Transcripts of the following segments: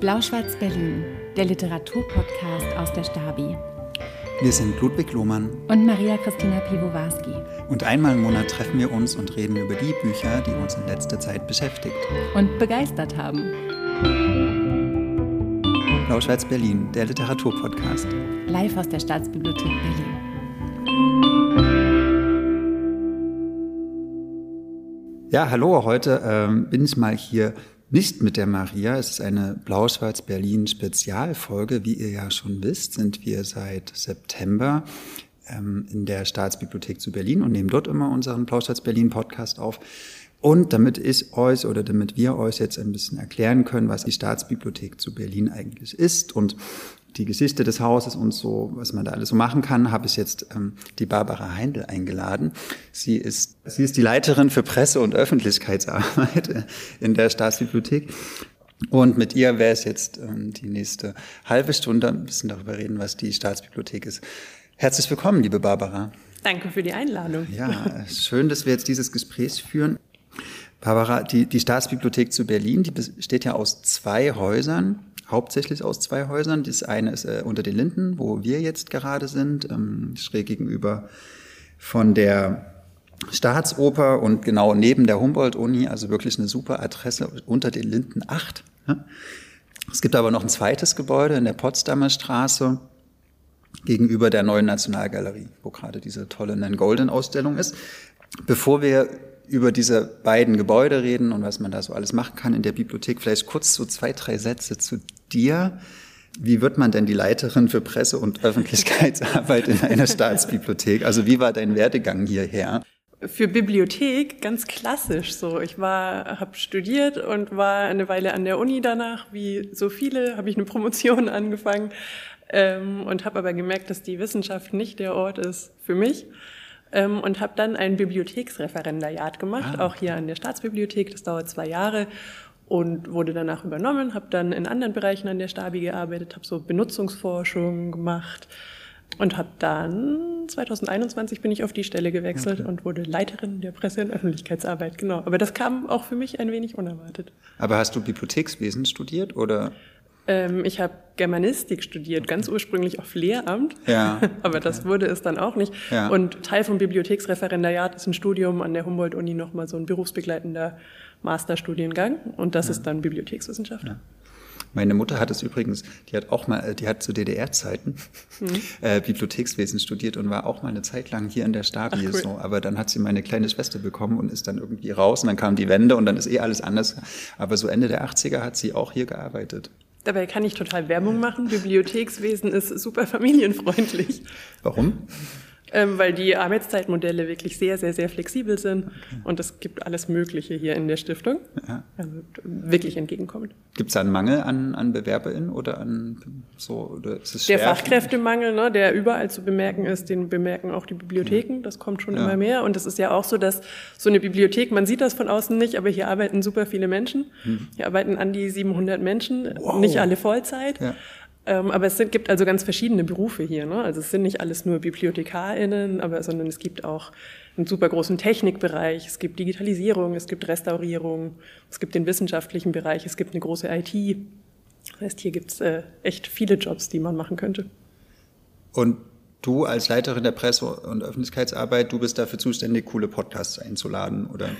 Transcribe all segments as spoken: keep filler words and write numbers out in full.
Blau-Schwarz-Berlin, der Literaturpodcast aus der Stabi. Wir sind Ludwig Lohmann und Maria Christina Piwowarski. Und einmal im Monat treffen wir uns und reden über die Bücher, die uns in letzter Zeit beschäftigt und begeistert haben. Blau-Schwarz-Berlin, der Literaturpodcast. Live aus der Staatsbibliothek Berlin. Ja, hallo, heute ähm, bin ich mal hier nicht mit der Maria. Es ist eine Blau-Schwarz-Berlin-Spezialfolge. Wie ihr ja schon wisst, sind wir seit September ähm, in der Staatsbibliothek zu Berlin und nehmen dort immer unseren Blau-Schwarz-Berlin-Podcast auf. Und damit ich euch oder damit wir euch jetzt ein bisschen erklären können, was die Staatsbibliothek zu Berlin eigentlich ist und die Geschichte des Hauses und so, was man da alles so machen kann, habe ich jetzt ähm, die Barbara Heindl eingeladen. Sie ist, sie ist die Leiterin für Presse- und Öffentlichkeitsarbeit in der Staatsbibliothek. Und mit ihr wäre es jetzt ähm, die nächste halbe Stunde ein bisschen darüber reden, was die Staatsbibliothek ist. Herzlich willkommen, liebe Barbara. Danke für die Einladung. Ja, schön, dass wir jetzt dieses Gespräch führen. Barbara, die, die Staatsbibliothek zu Berlin, die besteht ja aus zwei Häusern. Hauptsächlich aus zwei Häusern. Das eine ist äh, unter den Linden, wo wir jetzt gerade sind, ähm, schräg gegenüber von der Staatsoper und genau neben der Humboldt-Uni, also wirklich eine super Adresse, unter den Linden acht. Ja. Es gibt aber noch ein zweites Gebäude in der Potsdamer Straße gegenüber der Neuen Nationalgalerie, wo gerade diese tolle Nan-Goldin-Ausstellung ist. Bevor wir über diese beiden Gebäude reden und was man da so alles machen kann in der Bibliothek, vielleicht kurz so zwei, drei Sätze zu dir. Wie wird man denn die Leiterin für Presse- und Öffentlichkeitsarbeit in einer Staatsbibliothek? Also wie war dein Werdegang hierher? Für Bibliothek ganz klassisch so. Ich war, habe studiert und war eine Weile an der Uni danach. Wie so viele habe ich eine Promotion angefangen ähm, und habe aber gemerkt, dass die Wissenschaft nicht der Ort ist für mich. Ähm, und habe dann ein Bibliotheksreferendariat gemacht, ah. auch hier an der Staatsbibliothek. Das dauert zwei Jahre und wurde danach übernommen. Habe dann in anderen Bereichen an der Stabi gearbeitet, habe so Benutzungsforschung gemacht und habe dann zwanzig einundzwanzig bin ich auf die Stelle gewechselt okay. und wurde Leiterin der Presse- und Öffentlichkeitsarbeit. Genau, aber das kam auch für mich ein wenig unerwartet. Aber hast du Bibliothekswesen studiert oder? Ich habe Germanistik studiert, ganz ursprünglich auf Lehramt, ja, aber okay. das wurde es dann auch nicht. Ja. Und Teil vom Bibliotheksreferendariat ist ein Studium an der Humboldt-Uni, nochmal so ein berufsbegleitender Masterstudiengang und das ja. ist dann Bibliothekswissenschaft. Ja. Meine Mutter hat es übrigens, die hat auch mal, die hat zu D D R-Zeiten mhm. äh, Bibliothekswesen studiert und war auch mal eine Zeit lang hier in der Stabi. Ach, cool. so. Aber dann hat sie meine kleine Schwester bekommen und ist dann irgendwie raus und dann kam die Wende und dann ist eh alles anders. Aber so Ende der achtziger hat sie auch hier gearbeitet. Dabei kann ich total Werbung machen. Bibliothekswesen ist super familienfreundlich. Warum? Ähm, weil die Arbeitszeitmodelle wirklich sehr, sehr, sehr flexibel sind. Okay. Und es gibt alles Mögliche hier in der Stiftung. Ja. Also wirklich entgegenkommend. Gibt es da einen Mangel an, an BewerberInnen oder an so? Oder ist es schwer? Der Fachkräftemangel, ne, der überall zu bemerken ist, den bemerken auch die Bibliotheken. Ja. Das kommt schon ja. immer mehr. Und es ist ja auch so, dass so eine Bibliothek, man sieht das von außen nicht, aber hier arbeiten super viele Menschen. Hm. Hier arbeiten an die siebenhundert Menschen, wow. nicht alle Vollzeit. Ja. Aber es sind, gibt also ganz verschiedene Berufe hier, ne? Also es sind nicht alles nur BibliothekarInnen, aber, sondern es gibt auch einen super großen Technikbereich, es gibt Digitalisierung, es gibt Restaurierung, es gibt den wissenschaftlichen Bereich, es gibt eine große I T. Das heißt, hier gibt es äh, echt viele Jobs, die man machen könnte. Und du als Leiterin der Presse- und Öffentlichkeitsarbeit, du bist dafür zuständig, coole Podcasts einzuladen, oder?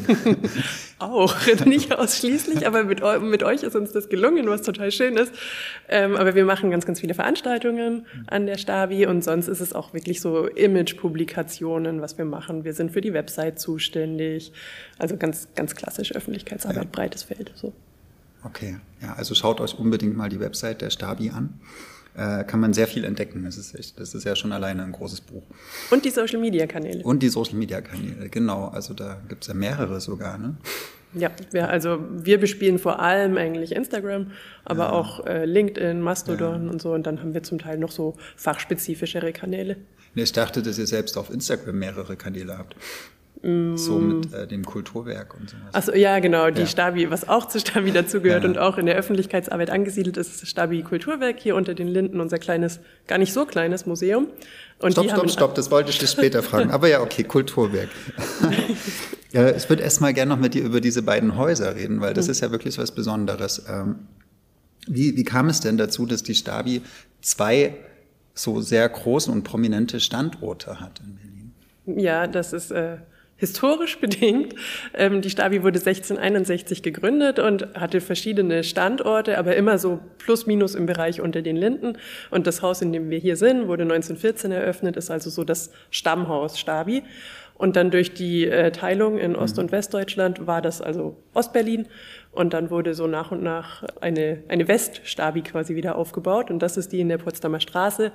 Auch, nicht ausschließlich, aber mit, mit euch ist uns das gelungen, was total schön ist. Ähm, aber wir machen ganz, ganz viele Veranstaltungen an der Stabi und sonst ist es auch wirklich so Image-Publikationen, was wir machen. Wir sind für die Website zuständig, also ganz, ganz klassisch Öffentlichkeitsarbeit, ja. breites Feld. So. Okay, ja, also schaut euch unbedingt mal die Website der Stabi an. Äh, kann man sehr viel entdecken. Das ist echt, das ist ja schon alleine ein großes Buch. Und die Social-Media-Kanäle. Und die Social-Media-Kanäle, genau. Also da gibt's ja mehrere sogar, ne? Ja, wir, also wir bespielen vor allem eigentlich Instagram, aber ja. auch äh, LinkedIn, Mastodon ja. und so. Und dann haben wir zum Teil noch so fachspezifischere Kanäle. Nee, ich dachte, dass ihr selbst auf Instagram mehrere Kanäle habt. So mit äh, dem Kulturwerk und sowas. Achso, ja, genau, die ja. Stabi, was auch zur Stabi dazugehört ja. und auch in der Öffentlichkeitsarbeit angesiedelt ist, ist das Stabi Kulturwerk, hier unter den Linden, unser kleines, gar nicht so kleines Museum. Und stopp, die stopp, haben stopp, das wollte ich dich später fragen. Aber ja, okay, Kulturwerk. Ja, ich würde erst mal gerne noch mit dir über diese beiden Häuser reden, weil das mhm. ist ja wirklich was Besonderes. Wie, wie kam es denn dazu, dass die Stabi zwei so sehr große und prominente Standorte hat in Berlin? Ja, das ist äh, historisch bedingt. Ähm, die Stabi wurde sechzehnhunderteinundsechzig gegründet und hatte verschiedene Standorte, aber immer so plus minus im Bereich unter den Linden. Und das Haus, in dem wir hier sind, wurde neunzehnhundertvierzehn eröffnet, ist also so das Stammhaus Stabi. Und dann durch die äh, Teilung in Ost- und Westdeutschland war das also Ostberlin. Und dann wurde so nach und nach eine, eine Weststabi quasi wieder aufgebaut. Und das ist die in der Potsdamer Straße.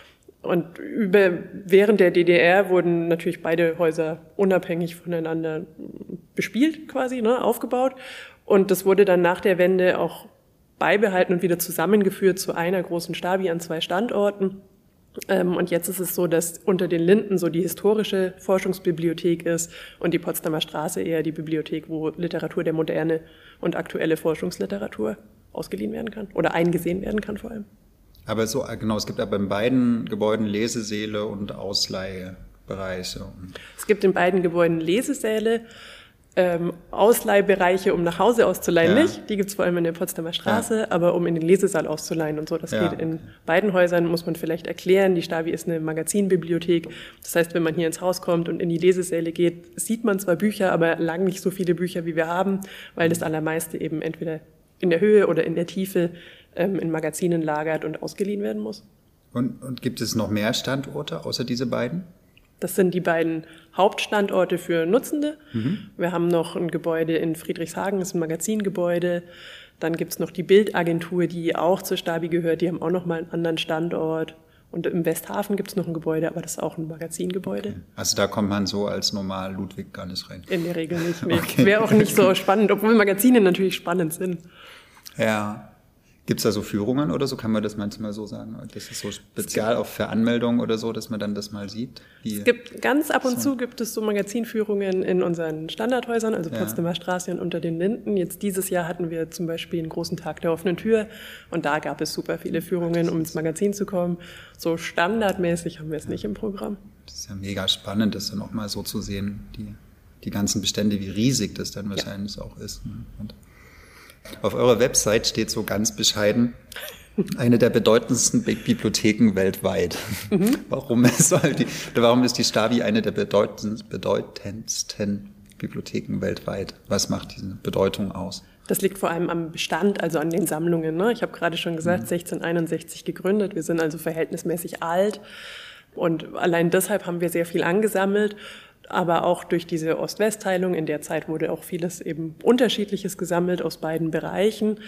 Und über, während der D D R wurden natürlich beide Häuser unabhängig voneinander bespielt quasi, ne, aufgebaut. Und das wurde dann nach der Wende auch beibehalten und wieder zusammengeführt zu einer großen Stabi an zwei Standorten. Ähm, und jetzt ist es so, dass unter den Linden so die historische Forschungsbibliothek ist und die Potsdamer Straße eher die Bibliothek, wo Literatur der Moderne und aktuelle Forschungsliteratur ausgeliehen werden kann oder eingesehen werden kann vor allem. Aber so, genau, es gibt aber in beiden Gebäuden Lesesäle und Ausleihbereiche. Es gibt in beiden Gebäuden Lesesäle, ähm, Ausleihbereiche, um nach Hause auszuleihen ja. nicht. Die gibt es vor allem in der Potsdamer Straße, ja. aber um in den Lesesaal auszuleihen und so. Das ja. geht in beiden Häusern, muss man vielleicht erklären. Die Stabi ist eine Magazinbibliothek. Das heißt, wenn man hier ins Haus kommt und in die Lesesäle geht, sieht man zwar Bücher, aber lang nicht so viele Bücher, wie wir haben, weil das allermeiste eben entweder in der Höhe oder in der Tiefe in Magazinen lagert und ausgeliehen werden muss. Und, und gibt es noch mehr Standorte außer diese beiden? Das sind die beiden Hauptstandorte für Nutzende. Mhm. Wir haben noch ein Gebäude in Friedrichshagen, das ist ein Magazingebäude. Dann gibt es noch die Bildagentur, die auch zur Stabi gehört. Die haben auch noch mal einen anderen Standort. Und im Westhafen gibt es noch ein Gebäude, aber das ist auch ein Magazingebäude. Okay. Also da kommt man so als normal Ludwig gar nicht rein? In der Regel nicht. Nee. Okay. Wäre auch nicht so spannend, obwohl Magazine natürlich spannend sind. Ja. Gibt es da so Führungen oder so? Kann man das manchmal so sagen? Das ist so spezial auch für Anmeldungen oder so, dass man dann das mal sieht? Wie es gibt ganz ab und so. zu gibt es so Magazinführungen in unseren Standardhäusern, also ja. Potsdamer Straße und Unter den Linden. Jetzt dieses Jahr hatten wir zum Beispiel einen großen Tag der offenen Tür und da gab es super viele Führungen, um ins Magazin zu kommen. So standardmäßig haben wir es nicht im Programm. Das ist ja mega spannend, das dann auch mal so zu sehen, die, die ganzen Bestände, wie riesig das dann wahrscheinlich ja. auch ist. Und auf eurer Website steht so ganz bescheiden, eine der bedeutendsten Bibliotheken weltweit. Mhm. Warum, soll die, warum ist die Stabi eine der bedeutendsten, bedeutendsten Bibliotheken weltweit? Was macht diese Bedeutung aus? Das liegt vor allem am Bestand, also an den Sammlungen. Ne? Ich habe gerade schon gesagt, mhm. sechzehnhunderteinundsechzig gegründet. Wir sind also verhältnismäßig alt. Und allein deshalb haben wir sehr viel angesammelt. Aber auch durch diese Ost-West-Teilung, in der Zeit wurde auch vieles eben Unterschiedliches gesammelt aus beiden Bereichen.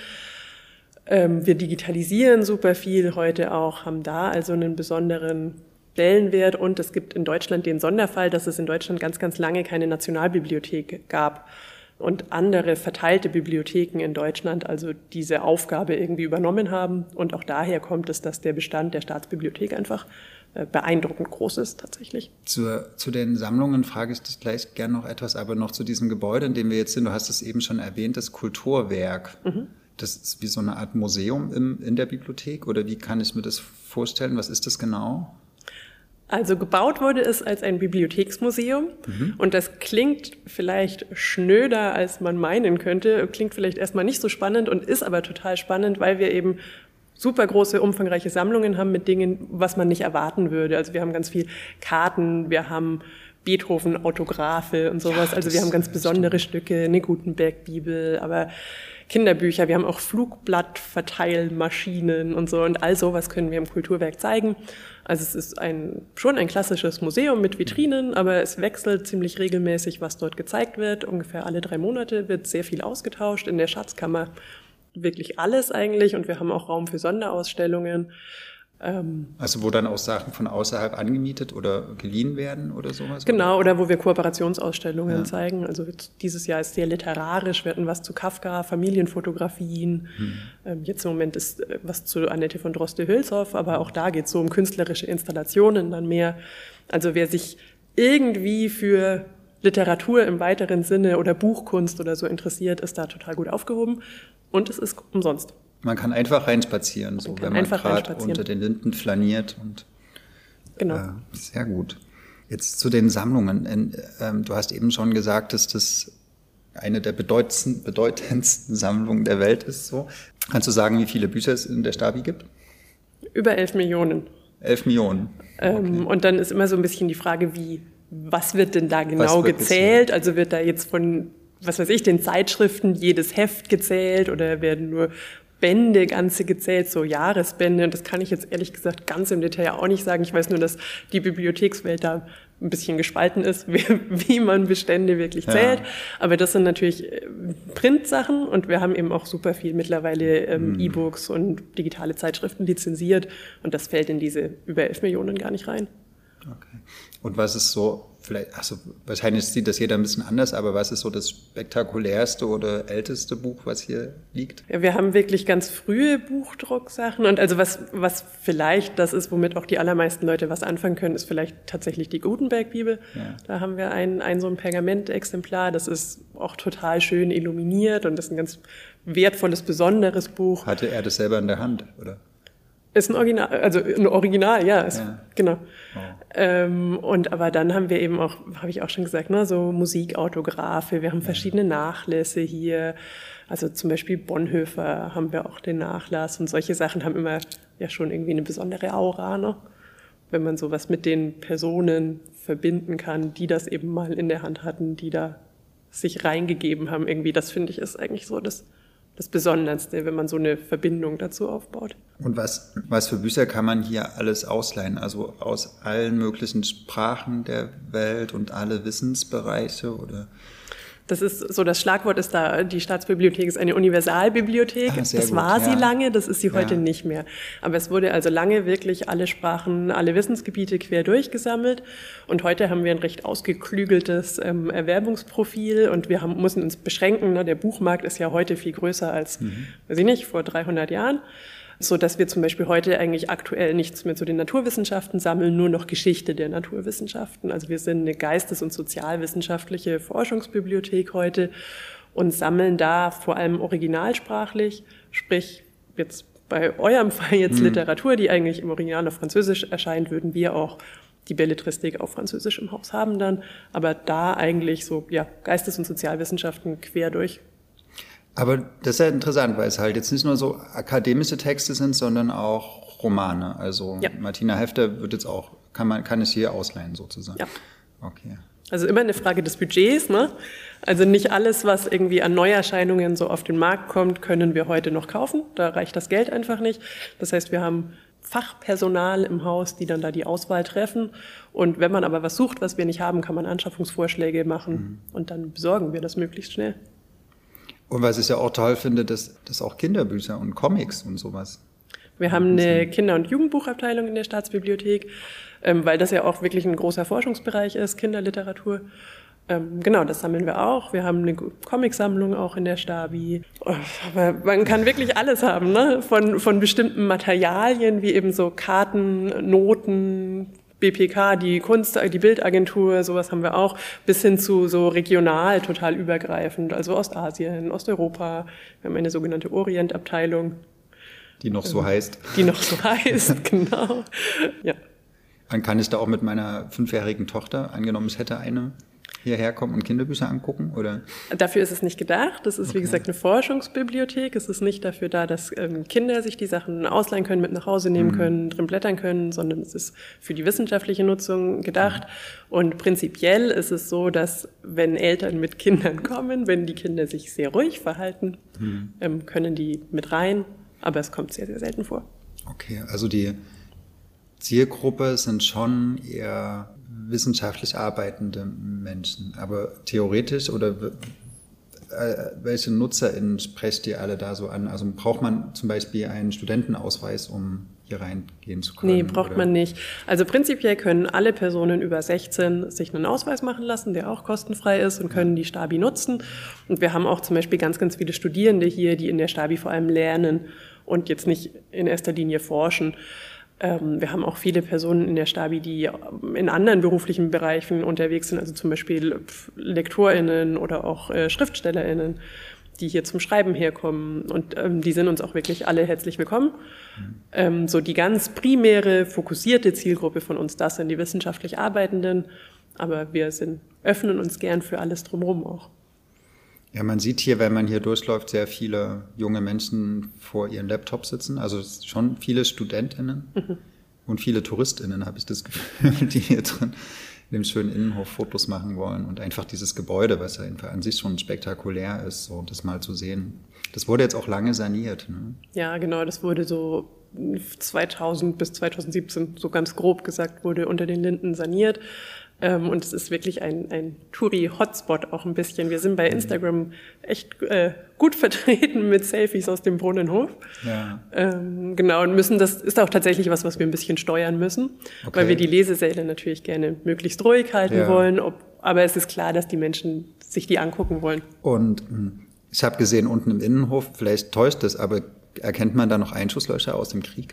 Ähm, wir digitalisieren super viel heute auch, haben da also einen besonderen Stellenwert. Und es gibt in Deutschland den Sonderfall, dass es in Deutschland ganz, ganz lange keine Nationalbibliothek gab und andere verteilte Bibliotheken in Deutschland also diese Aufgabe irgendwie übernommen haben. Und auch daher kommt es, dass der Bestand der Staatsbibliothek einfach beeindruckend groß ist tatsächlich. Zu, zu den Sammlungen frage ich dich gleich gerne noch etwas, aber noch zu diesem Gebäude, in dem wir jetzt sind. Du hast es eben schon erwähnt, das Kulturwerk. Mhm. Das ist wie so eine Art Museum im, in der Bibliothek oder wie kann ich mir das vorstellen? Was ist das genau? Also gebaut wurde es als ein Bibliotheksmuseum mhm. und das klingt vielleicht schnöder, als man meinen könnte, klingt vielleicht erstmal nicht so spannend und ist aber total spannend, weil wir eben super große, umfangreiche Sammlungen haben mit Dingen, was man nicht erwarten würde. Also wir haben ganz viel Karten, wir haben Beethoven-Autographe und sowas. Ja, also wir haben ganz besondere stimmt. Stücke, eine Gutenberg-Bibel, aber Kinderbücher. Wir haben auch Flugblattverteilmaschinen und so. Und all sowas können wir im Kulturwerk zeigen. Also es ist ein, schon ein klassisches Museum mit Vitrinen, aber es wechselt ziemlich regelmäßig, was dort gezeigt wird. Ungefähr alle drei Monate wird sehr viel ausgetauscht in der Schatzkammer. Wirklich alles eigentlich und wir haben auch Raum für Sonderausstellungen. Ähm, also wo dann auch Sachen von außerhalb angemietet oder geliehen werden oder sowas? Genau, oder, oder wo wir Kooperationsausstellungen ja. zeigen. Also dieses Jahr ist sehr literarisch, wir hatten was zu Kafka, Familienfotografien. Hm. Ähm, jetzt im Moment ist was zu Annette von Droste-Hülshoff, aber auch da geht es so um künstlerische Installationen dann mehr. Also wer sich irgendwie für Literatur im weiteren Sinne oder Buchkunst oder so interessiert, ist da total gut aufgehoben. Und es ist umsonst. Man kann einfach reinspazieren, so, wenn man gerade unter den Linden flaniert. Und, genau. Äh, sehr gut. Jetzt zu den Sammlungen. Ähm, du hast eben schon gesagt, dass das eine der bedeutendsten, bedeutendsten Sammlungen der Welt ist. So. Kannst du sagen, wie viele Bücher es in der Stabi gibt? Über elf Millionen. Elf Millionen. Okay. Ähm, und dann ist immer so ein bisschen die Frage, wie, was wird denn da genau gezählt? gezählt? Also wird da jetzt von, was weiß ich, den Zeitschriften jedes Heft gezählt oder werden nur Bände, ganze gezählt, so Jahresbände? Und das kann ich jetzt ehrlich gesagt ganz im Detail auch nicht sagen. Ich weiß nur, dass die Bibliothekswelt da ein bisschen gespalten ist, wie, wie man Bestände wirklich zählt. Ja. Aber das sind natürlich Printsachen und wir haben eben auch super viel mittlerweile ähm, mhm. E-Books und digitale Zeitschriften lizenziert und das fällt in diese über elf Millionen gar nicht rein. Okay. Und was ist so, vielleicht, also wahrscheinlich sieht das jeder ein bisschen anders, aber was ist so das spektakulärste oder älteste Buch, was hier liegt? Ja, wir haben wirklich ganz frühe Buchdrucksachen und also was, was vielleicht das ist, womit auch die allermeisten Leute was anfangen können, ist vielleicht tatsächlich die Gutenberg-Bibel. Ja. Da haben wir ein, ein so ein Pergamentexemplar, das ist auch total schön illuminiert und das ist ein ganz wertvolles, besonderes Buch. Hatte er das selber in der Hand, oder? Ist ein Original, also ein Original, ja, ist, ja. genau. Oh. Ähm, und aber dann haben wir eben auch, habe ich auch schon gesagt, ne, so Musikautographe, wir haben verschiedene Nachlässe hier, also zum Beispiel Bonhoeffer haben wir auch den Nachlass und solche Sachen haben immer ja schon irgendwie eine besondere Aura, ne? Wenn man sowas mit den Personen verbinden kann, die das eben mal in der Hand hatten, die da sich reingegeben haben, irgendwie, das finde ich ist eigentlich so das das Besonderste, wenn man so eine Verbindung dazu aufbaut. Und was, was für Bücher kann man hier alles ausleihen? Also aus allen möglichen Sprachen der Welt und alle Wissensbereiche, oder? Das ist so, das Schlagwort ist da, die Staatsbibliothek ist eine Universalbibliothek. Ah, das gut, war ja. sie lange, das ist sie heute ja. nicht mehr. Aber es wurde also lange wirklich alle Sprachen, alle Wissensgebiete quer durchgesammelt. Und heute haben wir ein recht ausgeklügeltes ähm, Erwerbungsprofil und wir haben, müssen uns beschränken. Ne? Der Buchmarkt ist ja heute viel größer als, mhm. weiß ich nicht, vor dreihundert Jahren. So dass wir zum Beispiel heute eigentlich aktuell nichts mehr zu den Naturwissenschaften sammeln, nur noch Geschichte der Naturwissenschaften. Also wir sind eine geistes- und sozialwissenschaftliche Forschungsbibliothek heute und sammeln da vor allem originalsprachlich, sprich jetzt bei eurem Fall jetzt mhm. Literatur, die eigentlich im Original auf Französisch erscheint, würden wir auch die Belletristik auf Französisch im Haus haben dann, aber da eigentlich so ja Geistes- und Sozialwissenschaften quer durch. Aber das ist ja interessant, weil es halt jetzt nicht nur so akademische Texte sind, sondern auch Romane. Also ja. Martina Häfter wird jetzt auch, kann man, kann es hier ausleihen sozusagen. Ja. Okay. Also immer eine Frage des Budgets, ne? Also nicht alles, was irgendwie an Neuerscheinungen so auf den Markt kommt, können wir heute noch kaufen. Da reicht das Geld einfach nicht. Das heißt, wir haben Fachpersonal im Haus, die dann da die Auswahl treffen. Und wenn man aber was sucht, was wir nicht haben, kann man Anschaffungsvorschläge machen mhm. und dann besorgen wir das möglichst schnell. Und was ich ja auch toll finde, dass, dass auch Kinderbücher und Comics und sowas. Wir haben eine Kinder- und Jugendbuchabteilung in der Staatsbibliothek, ähm, weil das ja auch wirklich ein großer Forschungsbereich ist, Kinderliteratur. Ähm, genau, das sammeln wir auch. Wir haben eine Comicsammlung auch in der Stabi. Aber man kann wirklich alles haben, ne? Von, von bestimmten Materialien, wie eben so Karten, Noten, B P K, die Kunst, die Bildagentur, sowas haben wir auch, bis hin zu so regional total übergreifend, also Ostasien, Osteuropa. Wir haben eine sogenannte Orientabteilung. Die noch so ähm, heißt. Die noch so heißt, genau. Ja. Dann kann ich da auch mit meiner fünfjährigen Tochter, angenommen ich hätte eine, hierher kommen und Kinderbücher angucken, oder? Dafür ist es nicht gedacht. Das ist, okay. wie gesagt, eine Forschungsbibliothek. Es ist nicht dafür da, dass ähm, Kinder sich die Sachen ausleihen können, mit nach Hause nehmen mhm. können, drin blättern können, sondern es ist für die wissenschaftliche Nutzung gedacht. Mhm. Und prinzipiell ist es so, dass wenn Eltern mit Kindern kommen, wenn die Kinder sich sehr ruhig verhalten, mhm. ähm, können die mit rein. Aber es kommt sehr, sehr selten vor. Okay, also die Zielgruppe sind schon eher wissenschaftlich arbeitende Menschen. Aber theoretisch oder welche NutzerInnen sprecht ihr alle da so an? Also braucht man zum Beispiel einen Studentenausweis, um hier reingehen zu können? Nee, braucht oder? man nicht. Also prinzipiell können alle Personen über sechzehn sich einen Ausweis machen lassen, der auch kostenfrei ist und können die Stabi nutzen. Und wir haben auch zum Beispiel ganz, ganz viele Studierende hier, die in der Stabi vor allem lernen und jetzt nicht in erster Linie forschen. Wir haben auch viele Personen in der Stabi, die in anderen beruflichen Bereichen unterwegs sind, also zum Beispiel LektorInnen oder auch SchriftstellerInnen, die hier zum Schreiben herkommen. Und ähm, die sind uns auch wirklich alle herzlich willkommen. Mhm. Ähm, so die ganz primäre, fokussierte Zielgruppe von uns, das sind die wissenschaftlich Arbeitenden. Aber wir sind, öffnen uns gern für alles drumherum auch. Ja, man sieht hier, wenn man hier durchläuft, sehr viele junge Menschen vor ihren Laptops sitzen. Also schon viele StudentInnen mhm. und viele TouristInnen, habe ich das Gefühl, die hier drin in dem schönen Innenhof Fotos machen wollen. Und einfach dieses Gebäude, was ja an sich schon spektakulär ist, so das mal zu sehen. Das wurde jetzt auch lange saniert. Ne? Ja, genau, das wurde so zweitausend bis zweitausendsiebzehn, so ganz grob gesagt, wurde unter den Linden saniert. Und es ist wirklich ein, ein Touri-Hotspot auch ein bisschen. Wir sind bei Instagram echt äh, gut vertreten mit Selfies aus dem Brunnenhof. Ja. Ähm, genau, und müssen, das ist auch tatsächlich was, was wir ein bisschen steuern müssen, okay. weil wir die Lesesäle natürlich gerne möglichst ruhig halten ja. wollen. Ob, aber es ist klar, dass die Menschen sich die angucken wollen. Und ich habe gesehen, unten im Innenhof, vielleicht täuscht es, aber erkennt man da noch Einschusslöcher aus dem Krieg?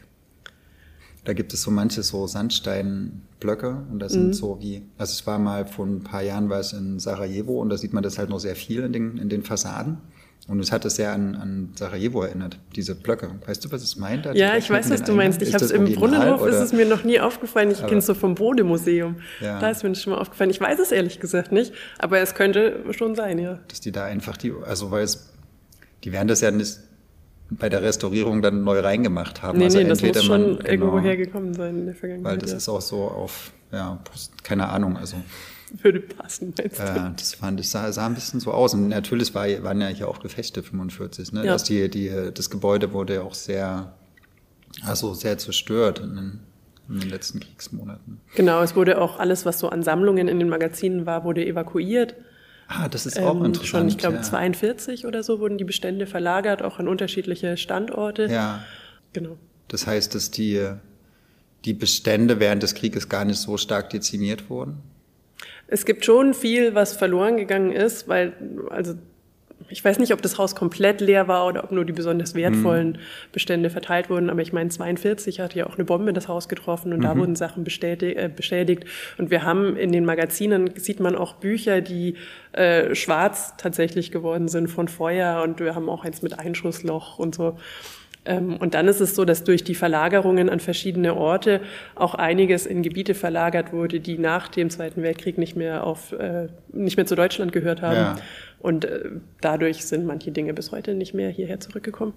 Da gibt es so manche so Sandsteinblöcke und das sind mhm. so wie, also es war mal vor ein paar Jahren war es in Sarajevo und da sieht man das halt noch sehr viel in den, in den Fassaden und es hat es sehr an, an Sarajevo erinnert, diese Blöcke. Weißt du, was es meint? Da ja, ich weiß, was du meinst. Ich habe es im Brunnenhof, ist es mir noch nie aufgefallen. Ich kenne es so vom Bode-Museum. Ja. Da ist mir das schon mal aufgefallen. Ich weiß es ehrlich gesagt nicht, aber es könnte schon sein, ja. Dass die da einfach die, also weil es, die werden das ja nicht bei der Restaurierung dann neu reingemacht haben. Nee, also nee, das muss schon man, genau, irgendwo hergekommen sein in der Vergangenheit. Weil das ja. ist auch so auf, ja, keine Ahnung, also. Würde passen, meinst du? Äh, das fand ich, sah, sah ein bisschen so aus. Und natürlich war, waren ja hier auch Gefechte fünfundvierzig, ne? Ja. Dass die, die, das Gebäude wurde ja auch sehr, also sehr zerstört in den, in den letzten Kriegsmonaten. Genau, es wurde auch alles, was so an Sammlungen in den Magazinen war, wurde evakuiert. Ah, das ist auch ähm, interessant. Schon, ich glaube, ja. zweiundvierzig oder so wurden die Bestände verlagert, auch an unterschiedliche Standorte. Ja. Genau. Das heißt, dass die, die Bestände während des Krieges gar nicht so stark dezimiert wurden? Es gibt schon viel, was verloren gegangen ist, weil, also, ich weiß nicht, ob das Haus komplett leer war oder ob nur die besonders wertvollen mhm. Bestände verteilt wurden. Aber ich meine, zweiundvierzig hat ja auch eine Bombe das Haus getroffen und mhm. da wurden Sachen bestätigt, äh, beschädigt. Und wir haben in den Magazinen, sieht man auch Bücher, die äh, schwarz tatsächlich geworden sind von Feuer. Und wir haben auch eins mit Einschussloch und so. Ähm, und dann ist es so, dass durch die Verlagerungen an verschiedene Orte auch einiges in Gebiete verlagert wurde, die nach dem Zweiten Weltkrieg nicht mehr auf, äh, nicht mehr zu Deutschland gehört haben. Ja. Und äh, dadurch sind manche Dinge bis heute nicht mehr hierher zurückgekommen.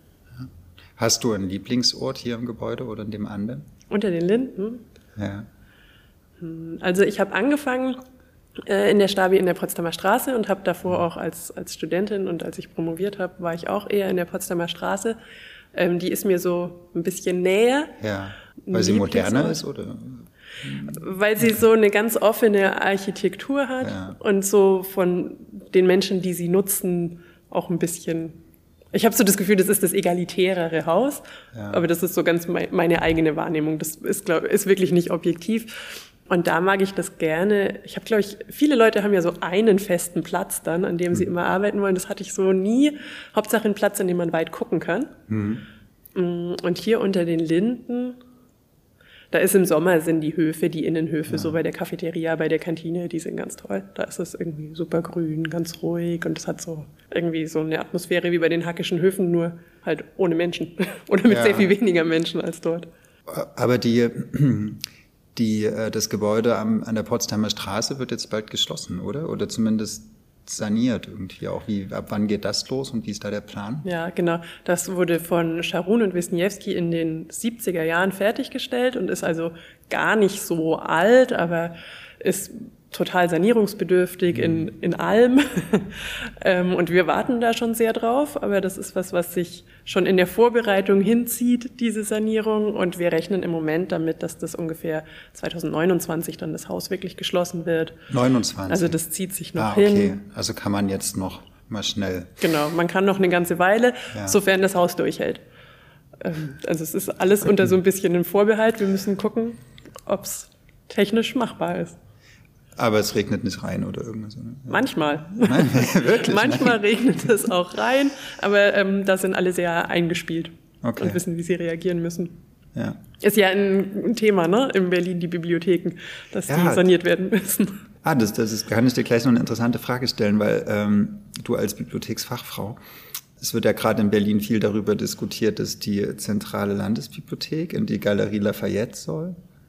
Hast du einen Lieblingsort hier im Gebäude oder in dem anderen? Unter den Linden? Ja. Also ich habe angefangen äh, in der Stabi in der Potsdamer Straße und habe davor auch als, als Studentin und als ich promoviert habe, war ich auch eher in der Potsdamer Straße. Ähm, die ist mir so ein bisschen näher. Ja, weil sie moderner ist, oder? Weil sie so eine ganz offene Architektur hat ja. und so von den Menschen, die sie nutzen, auch ein bisschen. Ich habe so das Gefühl, das ist das egalitärere Haus, ja. aber das ist so ganz meine eigene Wahrnehmung. Das ist, glaube ist wirklich nicht objektiv. Und da mag ich das gerne. Ich habe, glaube ich, viele Leute haben ja so einen festen Platz dann, an dem mhm. sie immer arbeiten wollen. Das hatte ich so nie. Hauptsache ein Platz, an dem man weit gucken kann. Mhm. Und hier unter den Linden, da ist im Sommer sind die Höfe, die Innenhöfe, ja. so bei der Cafeteria, bei der Kantine, die sind ganz toll. Da ist es irgendwie super grün, ganz ruhig und es hat so irgendwie so eine Atmosphäre wie bei den Hackischen Höfen, nur halt ohne Menschen oder mit ja. sehr viel weniger Menschen als dort. Aber die, die, das Gebäude am, an der Potsdamer Straße wird jetzt bald geschlossen, oder? Oder zumindest saniert irgendwie auch. Wie, ab wann geht das los und wie ist da der Plan? Ja, genau. Das wurde von Scharun und Wisniewski in den siebziger Jahren fertiggestellt und ist also gar nicht so alt, aber ist total sanierungsbedürftig mhm. in, in allem. Und wir warten da schon sehr drauf, aber das ist was, was sich schon in der Vorbereitung hinzieht, diese Sanierung. Und wir rechnen im Moment damit, dass das ungefähr zweitausendneunundzwanzig dann das Haus wirklich geschlossen wird. neunundzwanzig? Also das zieht sich noch ah, okay. hin. Also kann man jetzt noch mal schnell. Genau, man kann noch eine ganze Weile, ja. sofern das Haus durchhält. Also es ist alles unter so ein bisschen einem Vorbehalt. Wir müssen gucken, ob es technisch machbar ist. Aber es regnet nicht rein oder irgendwas? Oder? Manchmal. Nein, wirklich? Manchmal regnet es auch rein, aber ähm, da sind alle sehr eingespielt okay. und wissen, wie sie reagieren müssen. Ja. Ist ja ein, ein Thema, ne, in Berlin, die Bibliotheken, dass ja. die saniert werden müssen. Ah, das, das ist, kann ich dir gleich noch eine interessante Frage stellen, weil ähm, du als Bibliotheksfachfrau, es wird ja gerade in Berlin viel darüber diskutiert, dass die zentrale Landesbibliothek in die Galerie Lafayette soll.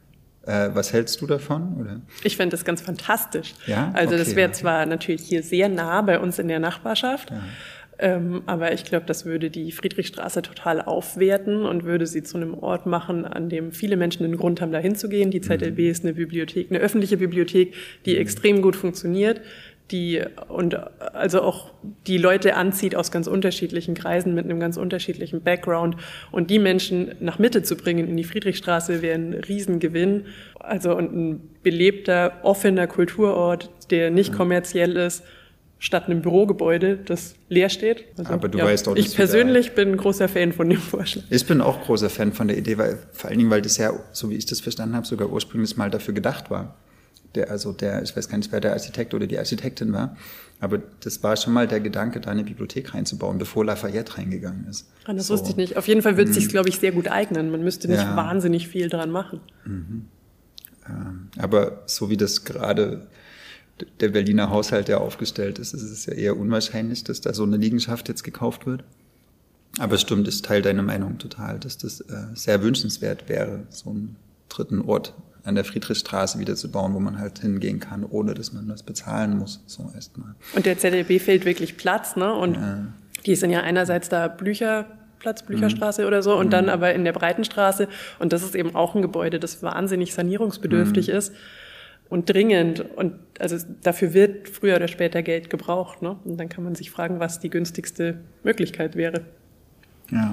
Äh, was hältst du davon? Oder? Ich fände das ganz fantastisch. Ja? Also okay, das wäre okay. zwar natürlich hier sehr nah bei uns in der Nachbarschaft, Ja. ähm, aber ich glaube, das würde die Friedrichstraße total aufwerten und würde sie zu einem Ort machen, an dem viele Menschen einen Grund haben, da hinzugehen. Die Z L B mhm. ist eine Bibliothek, eine öffentliche Bibliothek, die mhm. extrem gut funktioniert, die und also auch die Leute anzieht aus ganz unterschiedlichen Kreisen mit einem ganz unterschiedlichen Background. Und die Menschen nach Mitte zu bringen in die Friedrichstraße wäre ein Riesengewinn. Also und ein belebter, offener Kulturort, der nicht kommerziell ist, statt einem Bürogebäude, das leer steht. Also, aber du ja, weißt auch, ich persönlich bin ein großer Fan von dem Vorschlag. Ich bin auch großer Fan von der Idee, weil vor allen Dingen, weil das ja, so wie ich das verstanden habe, sogar ursprünglich mal dafür gedacht war. Der, also der, ich weiß gar nicht, wer der Architekt oder die Architektin war, aber das war schon mal der Gedanke, da eine Bibliothek reinzubauen, bevor Lafayette reingegangen ist. Ah, das so. wusste ich nicht. Auf jeden Fall würde es sich, glaube ich, sehr gut eignen. Man müsste nicht ja. wahnsinnig viel dran machen. Mhm. Ähm, aber so wie das gerade der Berliner Haushalt ja aufgestellt ist, ist es ja eher unwahrscheinlich, dass da so eine Liegenschaft jetzt gekauft wird. Aber es stimmt, ich teile deine Meinung total, dass das äh, sehr wünschenswert wäre, so einen dritten Ort an der Friedrichstraße wieder zu bauen, wo man halt hingehen kann, ohne dass man das bezahlen muss, so erstmal. Und der Z L B fehlt wirklich Platz, ne? Und ja. die sind ja einerseits da Blücherplatz, Blücherstraße mhm. oder so, und mhm. dann aber in der Breitenstraße. Und das ist eben auch ein Gebäude, das wahnsinnig sanierungsbedürftig mhm. ist und dringend. Und also dafür wird früher oder später Geld gebraucht, ne? Und dann kann man sich fragen, was die günstigste Möglichkeit wäre. Ja.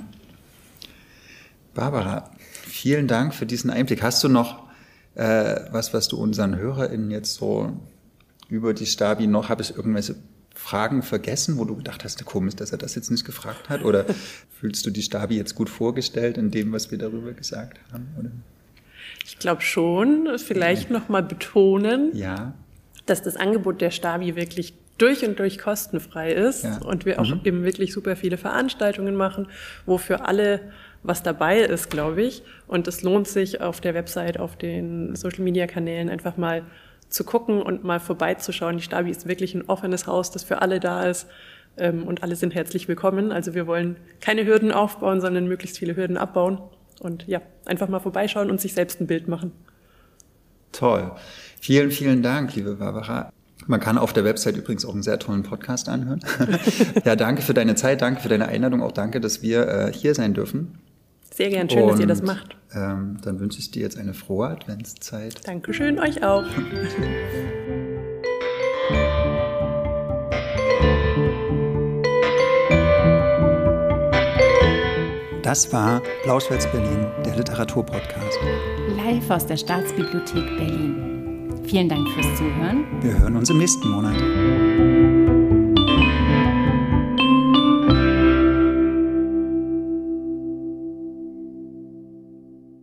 Barbara, vielen Dank für diesen Einblick. Hast du noch Äh, was, was du unseren HörerInnen jetzt so über die Stabi noch, habe ich irgendwelche Fragen vergessen, wo du gedacht hast, komisch, dass er das jetzt nicht gefragt hat? Oder fühlst du die Stabi jetzt gut vorgestellt in dem, was wir darüber gesagt haben? Oder? Ich glaube schon, vielleicht ja. noch mal betonen, ja. dass das Angebot der Stabi wirklich durch und durch kostenfrei ist ja. und wir auch mhm. eben wirklich super viele Veranstaltungen machen, wo für alle was dabei ist, glaube ich. Und es lohnt sich auf der Website, auf den Social-Media-Kanälen einfach mal zu gucken und mal vorbeizuschauen. Die Stabi ist wirklich ein offenes Haus, das für alle da ist. Und alle sind herzlich willkommen. Also wir wollen keine Hürden aufbauen, sondern möglichst viele Hürden abbauen. Und ja, einfach mal vorbeischauen und sich selbst ein Bild machen. Toll. Vielen, vielen Dank, liebe Barbara. Man kann auf der Website übrigens auch einen sehr tollen Podcast anhören. Ja, danke für deine Zeit, danke für deine Einladung, auch danke, dass wir äh, hier sein dürfen. Sehr gern, schön, und, dass ihr das macht. Ähm, dann wünsche ich dir jetzt eine frohe Adventszeit. Dankeschön, euch auch. Das war Blauschwätz Berlin, der Literaturpodcast. Live aus der Staatsbibliothek Berlin. Vielen Dank fürs Zuhören. Wir hören uns im nächsten Monat.